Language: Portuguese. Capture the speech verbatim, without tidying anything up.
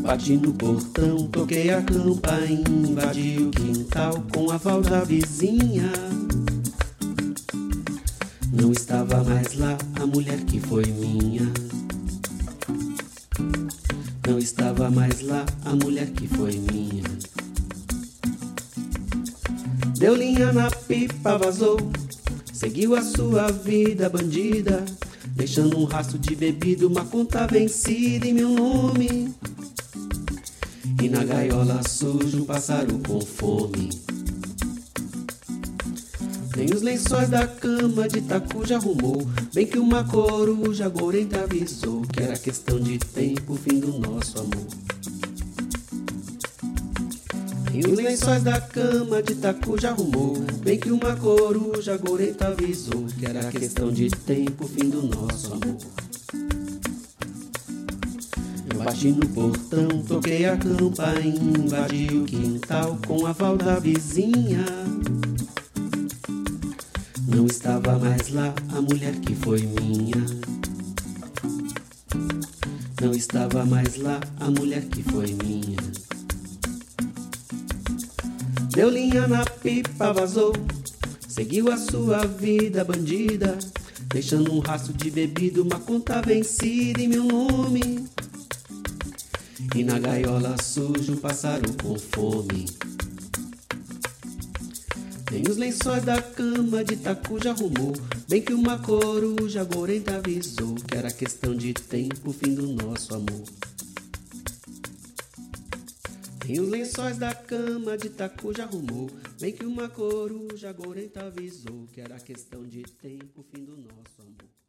Bati no portão, toquei a campainha, invadi o quintal com a aval da vizinha. Não estava mais lá a mulher que foi minha. Não estava mais lá a mulher que foi minha. Deu linha na pipa, vazou, seguiu a sua vida bandida, deixando um rastro de bebida, uma conta vencida em meu nome. E na gaiola suja um pássaro com fome. Nem os lençóis da cama de tacu já arrumou, bem que uma coruja gorenta avisou que era questão de tempo o fim do nosso amor. Nem os lençóis da cama de tacu já arrumou, bem que uma coruja gorenta avisou que era questão de tempo o fim do nosso amor. Eu bati no portão, toquei a campainha, invadi o quintal com a aval da vizinha. Não estava mais lá a mulher que foi minha. Não estava mais lá a mulher que foi minha. Deu linha na pipa, vazou, seguiu a sua vida bandida, deixando um rastro de bebida, uma conta vencida em meu nome. E na gaiola suja um pássaro com fome. Nem os lençóis da cama de tacu já arrumou, bem que uma coruja gorenta avisou que era questão de tempo o fim do nosso amor. Nem os lençóis da cama de tacu já arrumou, bem que uma coruja gorenta avisou que era questão de tempo o fim do nosso amor.